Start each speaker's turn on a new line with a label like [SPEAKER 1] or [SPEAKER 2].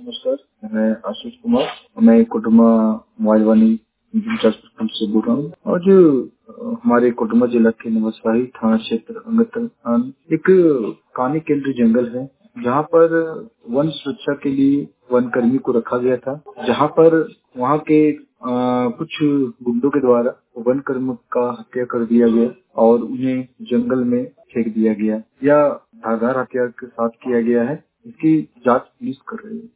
[SPEAKER 1] नमस्कार, मैं आशीष कुमार। मैं कोडरमा मोबाइल से बोल रहा हूँ। और जो हमारे कोडरमा जिला के नवसारी थाना क्षेत्र अंगत एक कानी केंद्र जंगल है, जहाँ पर वन सुरक्षा के लिए वन कर्मी को रखा गया था, जहाँ पर वहाँ के कुछ गुंडों के द्वारा वन कर्मी का हत्या कर दिया गया और उन्हें जंगल में फेंक दिया गया। यह धारदार हथियार के साथ किया गया है। इसकी जांच पुलिस कर रही है।